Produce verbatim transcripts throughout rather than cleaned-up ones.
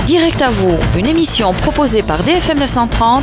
Direct à vous, une émission proposée par D F M neuf cent trente.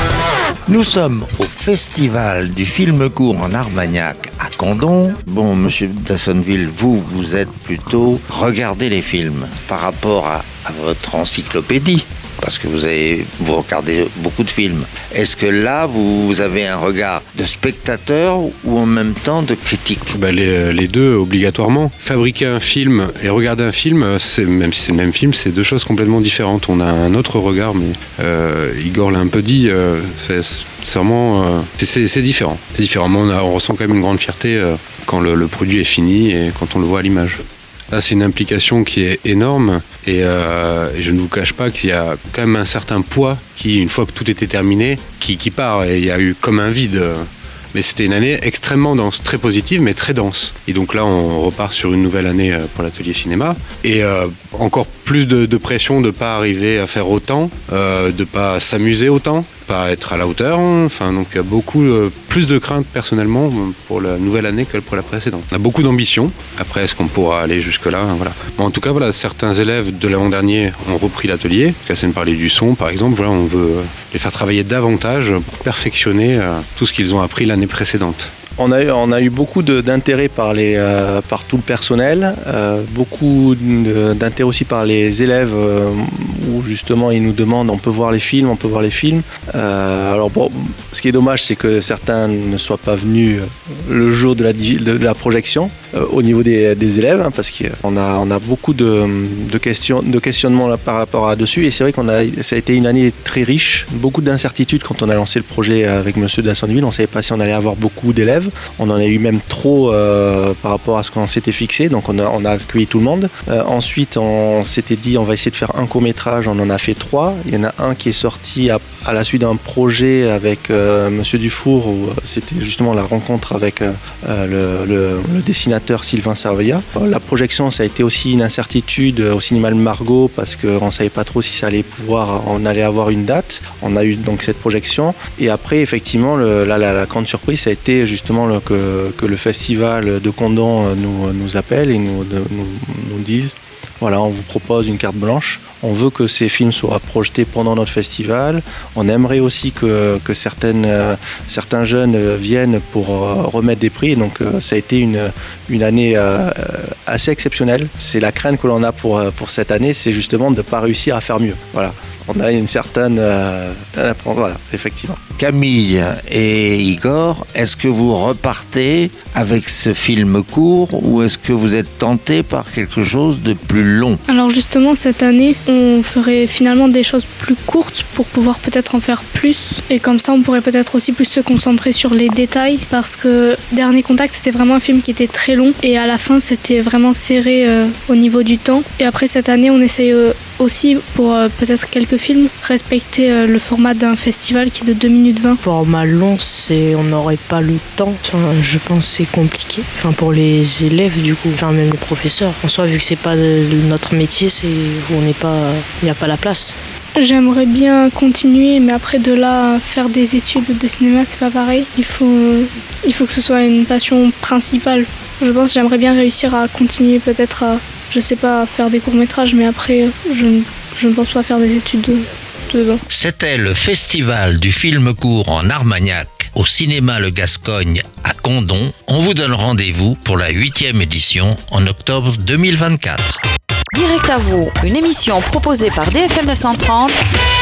Nous sommes au Festival du film court en Armagnac à Condom. Bon, monsieur Dassonville, vous, vous êtes plutôt regardez les films par rapport à, à votre encyclopédie, parce que vous avez, vous regardez beaucoup de films. Est-ce que là, vous, vous avez un regard de spectateur ou en même temps de critique ? Bah les, les deux, obligatoirement. Fabriquer un film et regarder un film, c'est, même si c'est le même film, c'est deux choses complètement différentes. On a un autre regard, mais euh, Igor l'a un peu dit, euh, c'est, c'est vraiment... Euh, c'est, c'est différent. C'est différent. On, a, on ressent quand même une grande fierté euh, quand le, le produit est fini et quand on le voit à l'image. Là, c'est une implication qui est énorme et, euh, et je ne vous cache pas qu'il y a quand même un certain poids qui, une fois que tout était terminé, qui, qui part. Et il y a eu comme un vide. Mais c'était une année extrêmement dense, très positive, mais très dense. Et donc là, on repart sur une nouvelle année pour l'atelier cinéma. Et euh, encore plus de, de pression de ne pas arriver à faire autant, euh, de ne pas s'amuser autant, pas être à la hauteur. Enfin, donc il y a beaucoup euh, plus de crainte personnellement pour la nouvelle année que pour la précédente. On a beaucoup d'ambition. Après, est-ce qu'on pourra aller jusque-là ? Voilà. Bon, en tout cas, voilà, certains élèves de l'avant-dernier ont repris l'atelier. Cassine parlait du son, par exemple. Voilà, on veut les faire travailler davantage pour perfectionner euh, tout ce qu'ils ont appris l'année précédente. On a, eu, on a eu beaucoup de, d'intérêt par, les, euh, par tout le personnel, euh, beaucoup de, d'intérêt aussi par les élèves euh, où justement ils nous demandent on peut voir les films, on peut voir les films. Euh, alors bon, ce qui est dommage c'est que certains ne soient pas venus le jour de la, de la projection euh, au niveau des, des élèves hein, parce qu'on a, on a beaucoup de, de, questions, de questionnements là, par rapport à dessus et c'est vrai qu'on a, ça a été une année très riche, beaucoup d'incertitudes quand on a lancé le projet avec monsieur Dassonville, on ne savait pas si on allait avoir beaucoup d'élèves. On en a eu même trop euh, par rapport à ce qu'on s'était fixé, donc on a, on a accueilli tout le monde. Euh, ensuite, on s'était dit on va essayer de faire un court-métrage, on en a fait trois. Il y en a un qui est sorti à, à la suite d'un projet avec euh, monsieur Dufour, où c'était justement la rencontre avec euh, le, le, le dessinateur Sylvain Sarveillat. La projection, ça a été aussi une incertitude au cinéma Le Margot, parce qu'on ne savait pas trop si ça allait pouvoir, on allait avoir une date. On a eu donc cette projection. Et après, effectivement, le, la, la, la grande surprise, ça a été justement le, que, que le festival de Condom nous, nous appelle et nous, de, nous, nous dise voilà, on vous propose une carte blanche. On veut que ces films soient projetés pendant notre festival. On aimerait aussi que, que certaines, euh, certains jeunes viennent pour euh, remettre des prix. Donc euh, ça a été une, une année euh, assez exceptionnelle. C'est la crainte que l'on a pour, pour cette année, c'est justement de ne pas réussir à faire mieux. Voilà. On a une certaine... Euh, voilà, effectivement. Camille et Igor, est-ce que vous repartez avec ce film court ou est-ce que vous êtes tentés par quelque chose de plus long ? Alors justement, cette année, on ferait finalement des choses plus courtes pour pouvoir peut-être en faire plus. Et comme ça, on pourrait peut-être aussi plus se concentrer sur les détails parce que Dernier Contact, c'était vraiment un film qui était très long et à la fin, c'était vraiment serré euh, au niveau du temps. Et après, cette année, on essaye euh, aussi, pour euh, peut-être quelques films, respecter euh, le format d'un festival qui est de deux minutes vingt. Format long, c'est, on n'aurait pas le temps. Enfin, je pense que c'est compliqué. Enfin, pour les élèves, du coup, enfin, même les professeurs. En soi, vu que c'est pas de, de notre métier, c'est, on n'est pas, il n'y a pas la place. J'aimerais bien continuer, mais après de là, faire des études de cinéma, c'est pas pareil. Il faut, il faut que ce soit une passion principale. Je pense que j'aimerais bien réussir à continuer peut-être à, je sais pas, à faire des courts-métrages, mais après, je, je ne pense pas faire des études de, dedans. C'était le Festival du film court en Armagnac, au cinéma Le Gascogne à Condom. On vous donne rendez-vous pour la huitième édition en octobre deux mille vingt-quatre. Direct à vous, une émission proposée par D F M neuf cent trente.